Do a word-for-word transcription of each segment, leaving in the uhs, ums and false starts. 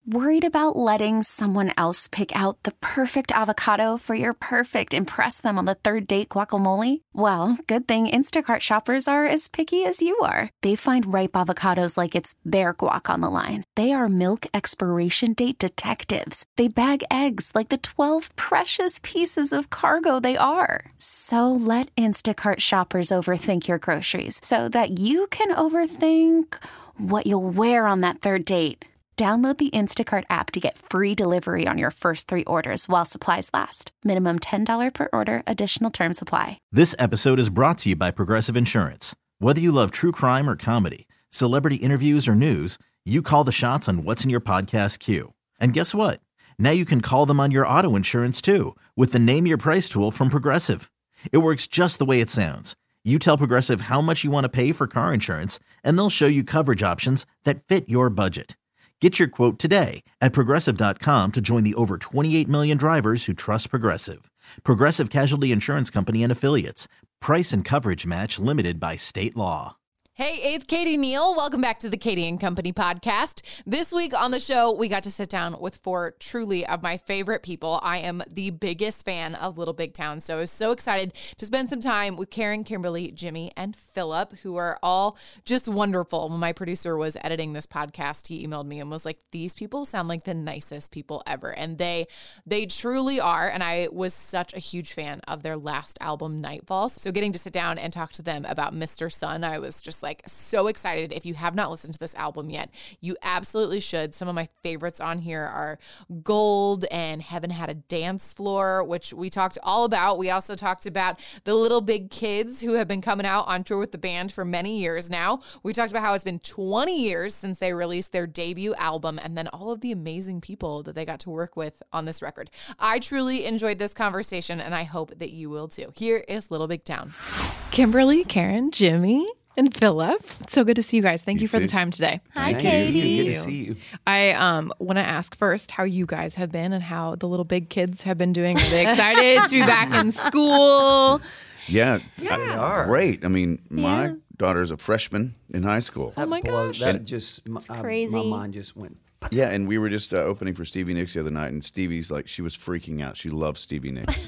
Worried about letting someone else pick out the perfect avocado for your perfect impress them on the third date guacamole? Well, good thing Instacart shoppers are as picky as you are. They find ripe avocados like it's their guac on the line. They are milk expiration date detectives. They bag eggs like the twelve precious pieces of cargo they are. So let Instacart shoppers overthink your groceries so that you can overthink what you'll wear on that third date. Download the Instacart app to get free delivery on your first three orders while supplies last. Minimum ten dollars per order. Additional terms apply. This episode is brought to you by Progressive Insurance. Whether you love true crime or comedy, celebrity interviews or news, you call the shots on what's in your podcast queue. And guess what? Now you can call them on your auto insurance too with the Name Your Price tool from Progressive. It works just the way it sounds. You tell Progressive how much you want to pay for car insurance, and they'll show you coverage options that fit your budget. Get your quote today at Progressive dot com to join the over twenty-eight million drivers who trust Progressive. Progressive Casualty Insurance Company and Affiliates. Price and coverage match limited by state law. Hey, it's Katie Neal. Welcome back to the Katie and Company podcast. This week on the show, we got to sit down with four truly of my favorite people. I am the biggest fan of Little Big Town, so I was so excited to spend some time with Karen, Kimberly, Jimmy, and Philip, who are all just wonderful. When my producer was editing this podcast, he emailed me and was like, these people sound like the nicest people ever. And they they truly are, and I was such a huge fan of their last album, Nightfall. So getting to sit down and talk to them about Mister Sun, I was just like so excited. If you have not listened to this album yet, you absolutely should. Some of my favorites on here are Gold and Heaven Had a Dance Floor, which we talked all about. We also talked about the Little Big Kids who have been coming out on tour with the band for many years now. We talked about how it's been twenty years since they released their debut album, and then all of the amazing people that they got to work with on this record. I truly enjoyed this conversation, and I hope that you will too. Here is Little Big Town. Kimberly, Karen, Jimmy, and Philip. It's so good to see you guys. Thank you, you for too. the time today. Hi, Thank Katie. You. Good to see you. I um, want to ask first how you guys have been and how the Little Big Kids have been doing. Are they excited to be back in school? Yeah, Yeah, I, they are. Great. I mean, my Yeah. daughter's a freshman in high school. Oh my That blow- gosh. That just, my, I- crazy. my mind just went. Yeah, and we were just uh, opening for Stevie Nicks the other night, and Stevie's like, she was freaking out. She loves Stevie Nicks.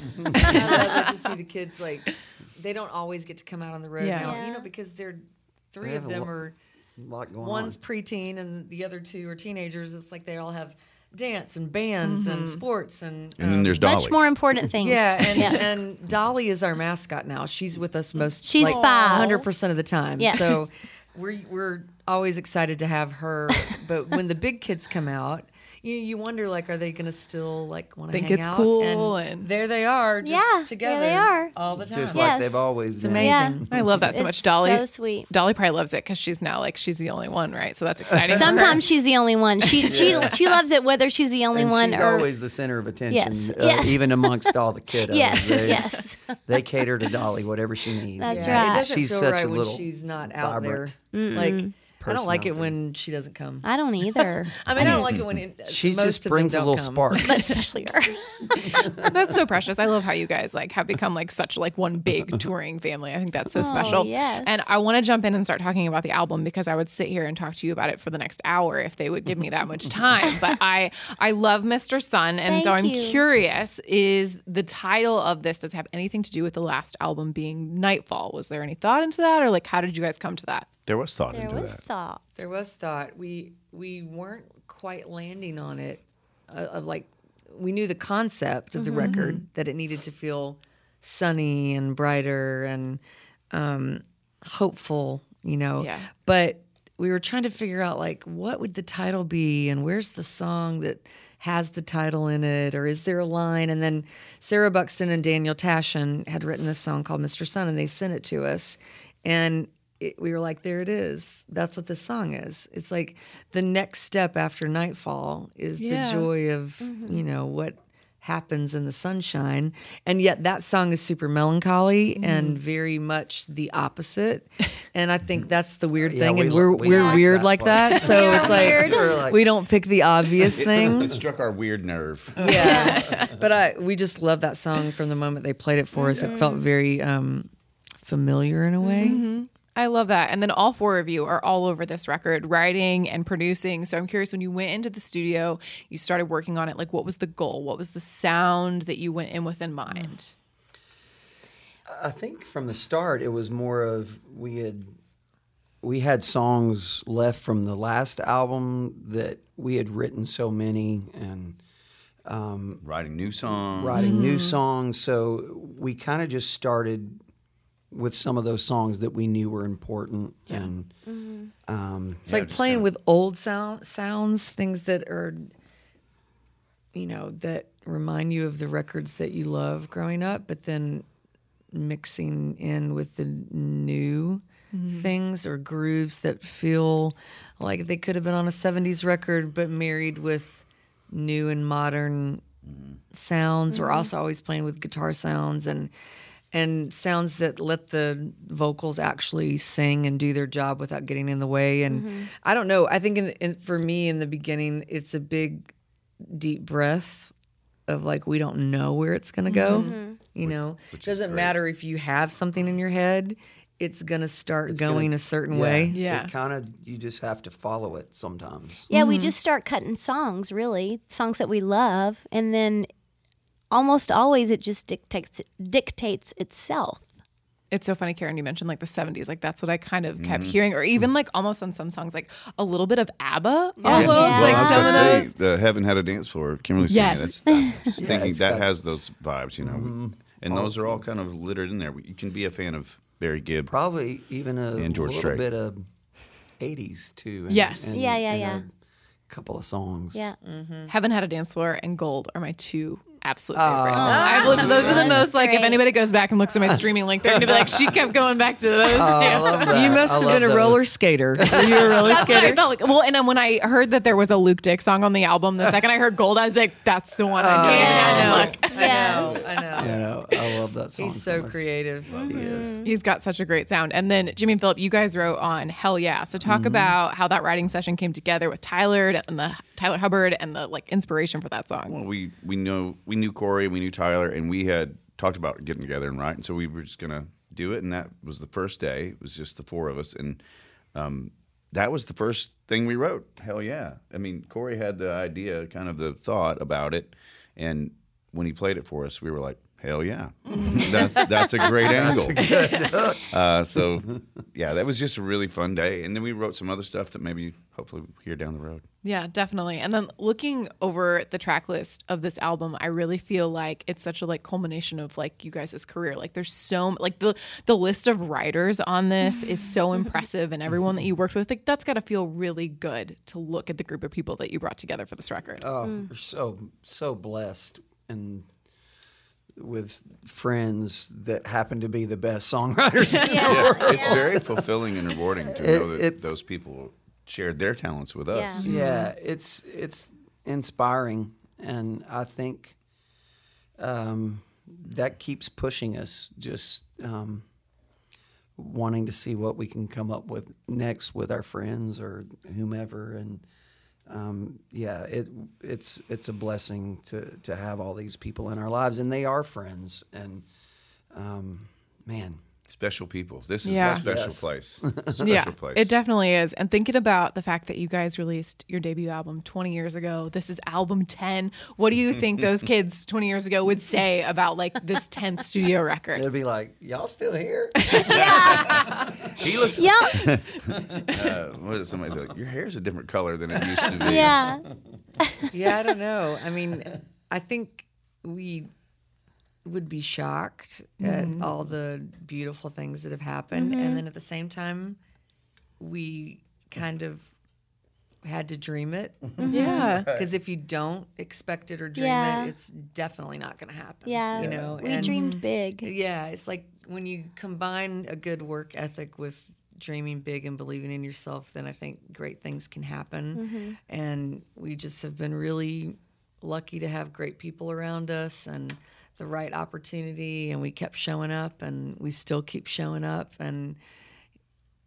I love to see the kids, like, they don't always get to come out on the road Yeah. now, Yeah. you know, because they're, three They of have a them lo- are, lot going one's on. preteen and the other two are teenagers. It's like they all have dance and bands and sports. And, And then um, there's Dolly. Much more important things. Yeah, and, Yes. and Dolly is our mascot now. She's with us most. She's like, five. one hundred percent of the time. Yes. So we're we're always excited to have her. But when the big kids come out, you you wonder, like, are they going to still like want to Think hang it's out? cool And, and- there they are, just Yeah, there together. they are. all the time. Just Yes. like they've always It's been. amazing. I love that so much. It's Dolly, so sweet. Dolly probably loves it because she's now like she's the only one, right? So that's exciting. for her. Sometimes she's the only one. She she she loves it whether she's the only And one she's or always the center of attention, Yes, uh, yes. even amongst all the kiddos. Yes, they, yes. They cater to Dolly, whatever she needs. That's Yeah, right. It doesn't She's feel such right a when little she's not out vibrant there. Like, I don't like it personality. when she doesn't come. I don't either. I mean, I don't like it when it, She most just of them brings a don't little come. spark. But especially her. That's so precious. I love how you guys like have become like such like one big touring family. I think that's so special. yes. And I want to jump in and start talking about the album because I would sit here and talk to you about it for the next hour if they would give me that much time. But I I love Mister Sun, and so I'm Thank you. curious: is the title of this does it have anything to do with the last album being Nightfall? Was there any thought into that, or like how did you guys come to that? There was thought There into was that. thought. There was thought. We we weren't quite landing on it. Uh, of like, we knew the concept of the Mm-hmm. record, that it needed to feel sunny and brighter and um, hopeful, you know. Yeah. But we were trying to figure out, like, what would the title be, and where's the song that has the title in it, or is there a line? And then Sarah Buxton and Daniel Tashin had written this song called Mister Sun, and they sent it to us, and it, we were like, there it is. That's what this song is. It's like the next step after Nightfall is Yeah. the joy of, you know, what happens in the sunshine. And yet that song is super melancholy and very much the opposite. And I think that's the weird Yeah, thing. we And lo- we're, we we're like weird that like part. that. So We are it's like, weird. We're like- we don't pick the obvious thing. It struck our weird nerve. Yeah. But I we just love that song from the moment they played it for us. It felt very um, familiar in a way. I love that. And then all four of you are all over this record, writing and producing. So I'm curious, when you went into the studio, you started working on it, like what was the goal? What was the sound that you went in with in mind? I think from the start it was more of we had we had songs left from the last album that we had written so many and um, Writing new songs. writing Mm-hmm. new songs. So we kind of just started with some of those songs that we knew were important. And um, It's like just playing kinda- with old sound sounds, things that are, you know, that remind you of the records that you love growing up, but then mixing in with the new things or grooves that feel like they could have been on a seventies record, but married with new and modern sounds. We're also always playing with guitar sounds and and sounds that let the vocals actually sing and do their job without getting in the way. And I don't know. I think in, in, for me in the beginning, it's a big, deep breath of like we don't know where it's going to go. You know, it which is doesn't great. matter if you have something in your head. It's going to start it's going gonna- a certain yeah, way. Yeah. It kind of, you just have to follow it sometimes. Yeah, we just start cutting songs, really, songs that we love, and then almost always it just dictates dictates itself. It's so funny, Karen, you mentioned like the seventies. Like that's what I kind of kept Mm-hmm. hearing, or even like almost on some songs, like a little bit of ABBA almost. Yeah. Like Well, I was some gonna of say, those. the Heaven Had a Dance Floor. Kimberly Yes. saying that's thinking it's that got- has those vibes, you know. Mm-hmm. And those are all kind of littered in there. You can be a fan of Barry Gibb. Probably even a And George little Strait. bit of eighties too. and- Yes. and- Yeah, yeah, and yeah. A couple of songs. Yeah. Heaven Had a Dance Floor and Gold are my two absolute Oh. favorites. I've listened. Those are the That's most like. If great. anybody goes back and looks at my streaming link, they're gonna be like, she kept going back to those Oh, I two. love that. You must I have love been a those. roller skater. Were you a roller That's what I skater? felt like. Well, and then when I heard that there was a Luke Dick song on the album, the second I heard Gold, I was like, that's the one. I need. Yeah. And look, Yeah. I know. You know, I love that song. He's so much. creative. He is. he's got such a great sound. And then Jimmy and Philip, you guys wrote on Hell Yeah. So talk Mm-hmm. about how that writing session came together with Tyler and the Tyler Hubbard and the like inspiration for that song. Well, we we know we knew Corey, we knew Tyler, and we had talked about getting together and writing. So we were just gonna do it, and that was the first day. It was just the four of us, and um, that was the first thing we wrote. Hell yeah! I mean, Corey had the idea, kind of the thought about it, and when he played it for us, we were like, hell yeah, that's that's a great angle. uh, so yeah, that was just a really fun day, and then we wrote some other stuff that maybe hopefully we'll hear down the road. Yeah, definitely. And then looking over the track list of this album, I really feel like it's such a like culmination of like you guys' career. Like there's so like the the list of writers on this is so impressive, and everyone that you worked with, like that's got to feel really good to look at the group of people that you brought together for this record. Oh, we're so so blessed and with friends that happen to be the best songwriters. Yeah, it's very fulfilling and rewarding to It- know that it's- those people shared their talents with us. Yeah. Yeah, it's it's inspiring, and I think um, that keeps pushing us. Just um, wanting to see what we can come up with next with our friends or whomever, and um, yeah, it it's it's a blessing to to have all these people in our lives, and they are friends, and um, man. Special people. This is Yeah. a special Yes. place. Special yeah, place. it definitely is. And thinking about the fact that you guys released your debut album twenty years ago, this is album ten. What do you think those kids twenty years ago would say about like this tenth studio record? They'd be like, "Y'all still here?" He looks. Yeah. Uh, what did somebody say? Like, your hair's a different color than it used to be. Yeah. Yeah, I don't know. I mean, I think we would be shocked at all the beautiful things that have happened. And then at the same time, we kind of had to dream it. Yeah. Because if you don't expect it or dream Yeah. it, it's definitely not going to happen. Yeah. You know, We and dreamed big. yeah, it's like when you combine a good work ethic with dreaming big and believing in yourself, then I think great things can happen. And we just have been really lucky to have great people around us and the right opportunity, and we kept showing up, and we still keep showing up, and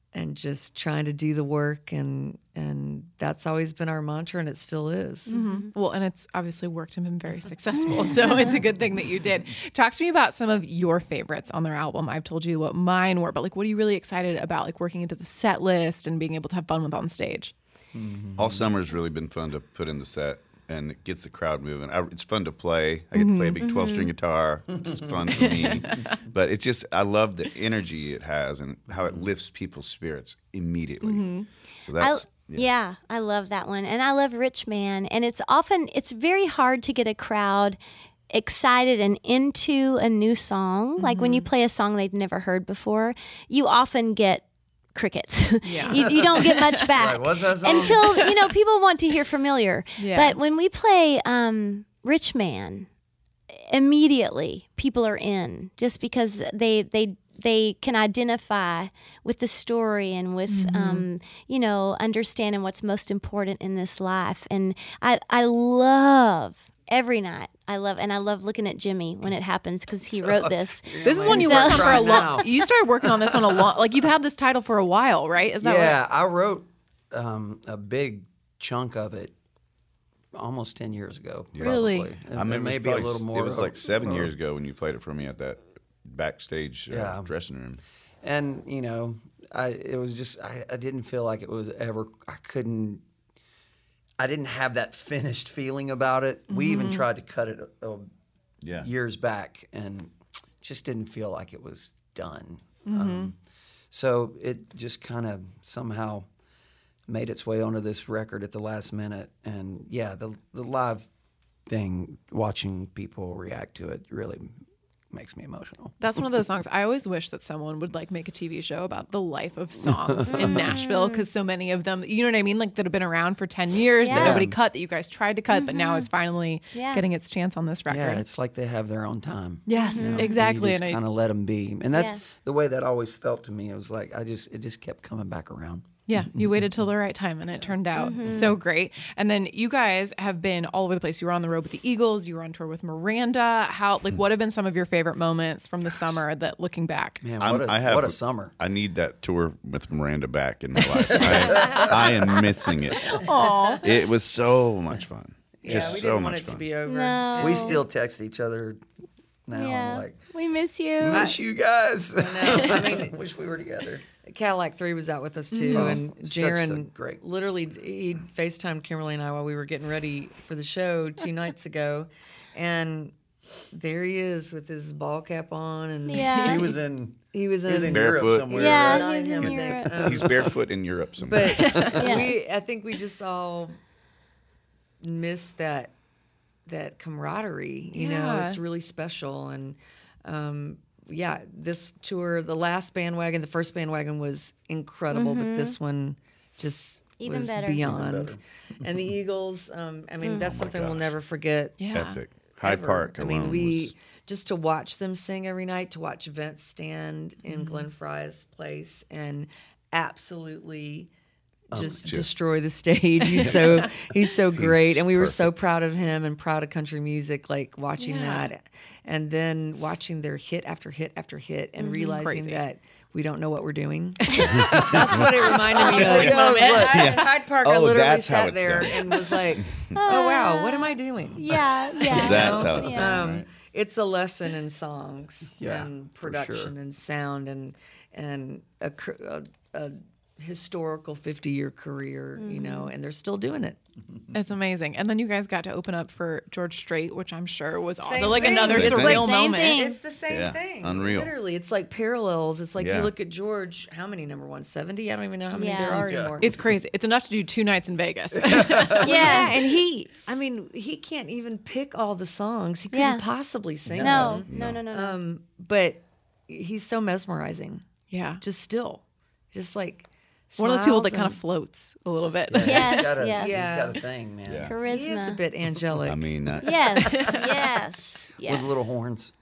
and just trying to do the work, and and that's always been our mantra, and it still is. Mm-hmm. Well, and it's obviously worked and been very successful, so it's a good thing that you did. Talk to me about some of your favorites on their album. I've told you what mine were, but like, what are you really excited about, like working into the set list and being able to have fun with on stage? Mm-hmm. All summer's really been fun to put in the set, and it gets the crowd moving. I, it's fun to play. I get to play a big twelve-string guitar. It's fun for me. But it's just, I love the energy it has and how it lifts people's spirits immediately. Mm-hmm. So that's... I, yeah. yeah, I love that one. And I love Rich Man. And it's often, it's very hard to get a crowd excited and into a new song. Mm-hmm. Like when you play a song they've never heard before, you often get crickets. Yeah. you, you don't get much back. Right, what's that song? Until, you know, people want to hear familiar. Yeah. But when we play um, Rich Man, immediately people are in just because they they they can identify with the story and with mm-hmm. um, you know, understanding what's most important in this life. And I I love every night. I love, and I love looking at Jimmy when it happens because he wrote this. This is one you worked on for a long. You started working on this one a long. Like you've had this title for a while, right? Is that yeah? What? I wrote um, a big chunk of it almost ten years ago. Really? Probably. I remember maybe a little more. It was like seven years ago when you played it for me at that backstage uh, yeah. dressing room. And you know, I it was just I, I didn't feel like it was ever. I couldn't. I didn't have that finished feeling about it. Mm-hmm. We even tried to cut it uh, yeah. years back, and just didn't feel like it was done. Mm-hmm. Um, so it just kind of somehow made its way onto this record at the last minute. And yeah, the the live thing, watching people react to it, really makes me emotional. That's one of those songs. I always wish that someone would like make a T V show about the life of songs in Nashville, because so many of them, you know what I mean, like that have been around for ten years Yeah. that nobody cut, that you guys tried to cut, Mm-hmm. but now is finally Yeah. getting its chance on this record. Yeah, it's like they have their own time. Yes, you know, and exactly. You just And I- kind of let them be, and that's Yeah. the way that always felt to me. It was like I just it just kept coming back around. Yeah, you waited till the right time, and it turned out so great. And then you guys have been all over the place. You were on the road with the Eagles. You were on tour with Miranda. How, like, what have been some of your favorite moments from the summer that, looking back? Man, I'm- what a I have- what a summer! I need that tour with Miranda back in my life. I, I am missing it. Aw. It was so much fun. Yeah, Just we so didn't much want it fun. to be over. No. We still text each other now. Yeah. And like, We miss you. miss you guys. No, I mean, wish we were together. Cadillac three was out with us too, Oh, and such a Jaron great- literally he FaceTimed Kimberly and I while we were getting ready for the show two nights ago, and there he is with his ball cap on, and Yeah. He was in. he was He was in, in Barefoot. Europe somewhere. Yeah, right? he was in Nottingham, I Europe. think. Um, He's barefoot in Europe somewhere. But Yeah. we, I think we just all missed that that camaraderie. You know, Yeah. it's really special. And um, yeah, this tour, the last bandwagon, the first bandwagon was incredible, but this one just Even was better. beyond. And the Eagles, um, I mean, that's something we'll gosh. never forget. Yeah. Epic. Hyde ever. Park I alone mean, we was... just to watch them sing every night, to watch Vince stand in Glenn Fry's place and absolutely just, just- destroy the stage. He's so he's so great, and we were so perfect. proud of him and proud of country music. Like watching Yeah. that, and then watching their hit after hit after hit, and realizing crazy. that. We don't know what we're doing. That's what it reminded me of. Yeah, I was like- I- in Hyde Park, I Oh, literally that's how sat it's there done. and was like, "Oh wow, what am I doing?" Yeah, yeah. That's how it's Yeah. done, Um, right? It's a lesson in songs Yeah, and for production sure. and sound and and a, cr- a, a historical fifty year career, you know, and they're still doing it. It's amazing. And then you guys got to open up for George Strait, which I'm sure was also Same like thing. another It's like surreal same moment. thing. It's the same Yeah, thing. unreal. Literally, it's like parallels. It's like Yeah. you look at George. How many number one? seventy? I don't even know how many Yeah. there are Yeah. anymore. It's crazy. It's enough to do two nights in Vegas. yeah, Yeah. and he. I mean, he can't even pick all the songs. He couldn't Yeah. possibly sing No, them. no, no, no, no. Um, but he's so mesmerizing. Yeah. Just still, just like One of those people that smiles kind of and- floats a little bit. Yes, he's got a, yes. Yeah. He's got a thing, man. Yeah. Charisma. He is a bit angelic. I mean, uh, Yes, yes, yes. With little horns.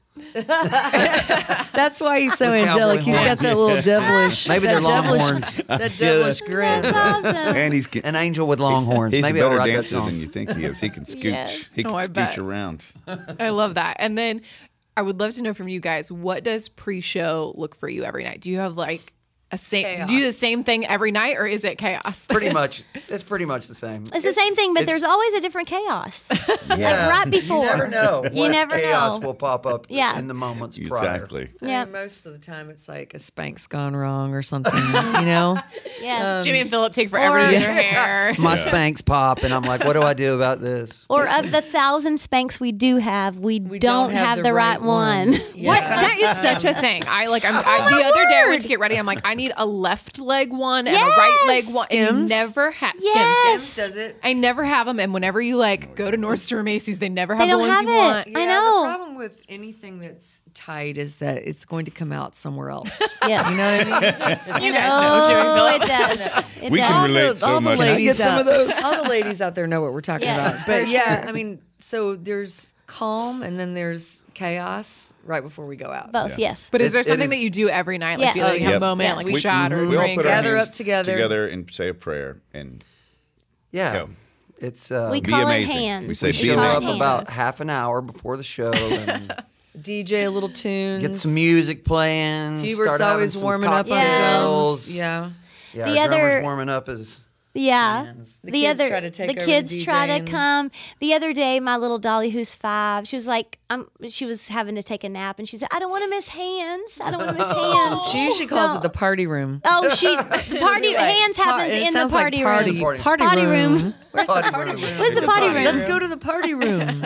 That's why he's so With cowboy angelic. He's got horns. that little devilish. Maybe that they're long devilish, horns. That devilish grin. That's awesome. and he's An angel with long horns. he's Maybe a I'll better write that dancer song. than you think he is. He can scooch. Yes. He can Oh, I scooch bet. around. I love that. And then I would love to know from you guys, what does pre-show look for you every night? Do you have like A same. Chaos. Do you do the same thing every night, or is it chaos? Pretty much. It's pretty much the same. It's the same thing, but it's- there's always a different chaos. Yeah. right before. You never know You what never chaos know. will pop up Yeah. in the moments prior. Exactly. I Yeah. mean, most of the time it's like a spank's gone wrong or something, you know? Yes. Jimmy and Philip take forever to do their hair. My Spanx pop, and I'm like, what do I do about this? Or of the thousand Spanx we do have, we, We don't, have, the, right, one. What? That is such a thing. I like. I'm, I, the other day I went to get ready. I'm like, I need a left leg one and a right leg Yes! one. And you Skims? never have Yes. Skims. Does it? I never have them. And whenever you like go to Nordstrom or Macy's, they never have They the don't ones have you it. want. I Yeah, know. The problem with anything that's tight is that it's going to come out somewhere else. Yes. You know what I mean? You guys know, Jimmy and Oh, Philip. it does. It We does. can relate All the- so all the much. Can I ladies get some out- of those? All the ladies out there know what we're talking Yes, about. But for yeah, sure. I mean, so there's calm and then there's chaos right before we go out. Both, Yeah. yes. But is It- there it something is- that you do every night? Like, Yes. do you like, have Yep. a moment, Yes. like We- a We, shot or a we all drink? put our Gather hands up together. together and say a prayer and Yeah. Go. It's uh, we Be call amazing. it hands. We say we be show call it up amazing. about hands. half an hour before the show and D J a little tunes. get some music playing. Hubert's start having always some warming up on cocktails. drums. Yeah. Yeah, The our other- drummer's warming up as Yeah. hands. The The, kids other try to take the over the kids try to DJing. come. The other day, my little Dolly, who's five, she was like, um, she was having to take a nap, and she said, "I don't want to miss hands. I don't want to miss hands." She usually calls No. it the party room. Oh, she the party Like, hands happens it in the sounds like party party, room. Party- Party, Party room. room. Where's the Party party room. room? Where's the party room? Let's go to the party room.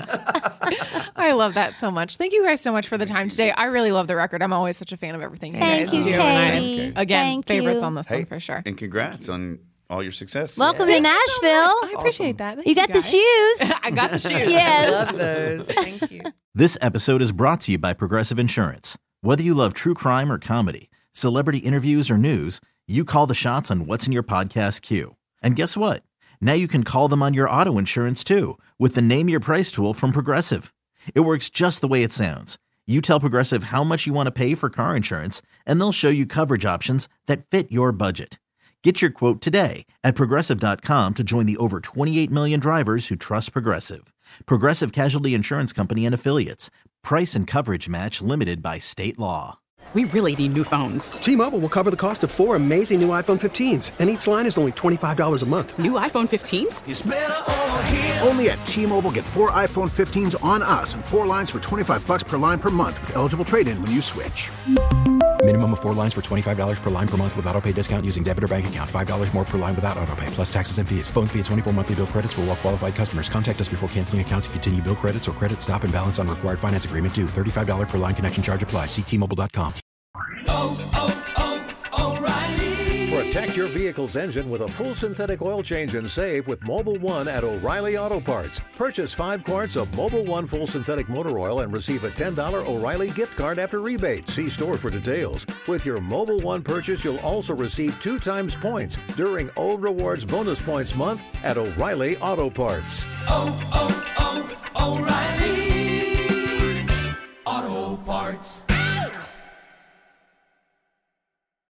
I love that so much. Thank you guys so much for the time today. I really love the record. I'm always such a fan of everything you Thank guys you, do. Katie. And I, Okay. again, Thank favorites you. on this hey, one for sure. and congrats on all your success. Welcome to Nashville. I appreciate that. Thank You got the guys. shoes. I got the shoes. Yes. Love those. Thank you. This episode is brought to you by Progressive Insurance. Whether you love true crime or comedy, celebrity interviews or news, you call the shots on what's in your podcast queue. And guess what? Now you can call them on your auto insurance too with the Name Your Price tool from Progressive. It works just the way it sounds. You tell Progressive how much you want to pay for car insurance, and they'll show you coverage options that fit your budget. Get your quote today at Progressive dot com to join the over twenty-eight million drivers who trust Progressive. Progressive Casualty Insurance Company and Affiliates. Price and coverage match limited by state law. We really need new phones. T-Mobile will cover the cost of four amazing new iPhone fifteens, and each line is only twenty-five dollars a month. New iPhone fifteens? Only at T-Mobile, get four iPhone fifteens on us and four lines for twenty-five bucks per line per month with eligible trade-in when you switch. Minimum of four lines for twenty-five dollars per line per month with autopay discount using debit or bank account. five dollars more per line without autopay, plus taxes and fees. Phone fee at twenty-four monthly bill credits for well-qualified customers. Contact us before canceling account to continue bill credits or credit stop and balance on required finance agreement due. thirty-five dollars per line connection charge applies. See T Mobile dot com. Protect your vehicle's engine with a full synthetic oil change and save with Mobil one at O'Reilly Auto Parts. Purchase five quarts of Mobil one full synthetic motor oil and receive a ten dollars O'Reilly gift card after rebate. See store for details. With your Mobil one purchase, you'll also receive two times points during O Rewards Bonus Points Month at O'Reilly Auto Parts. Oh, oh, oh, O'Reilly Auto Parts.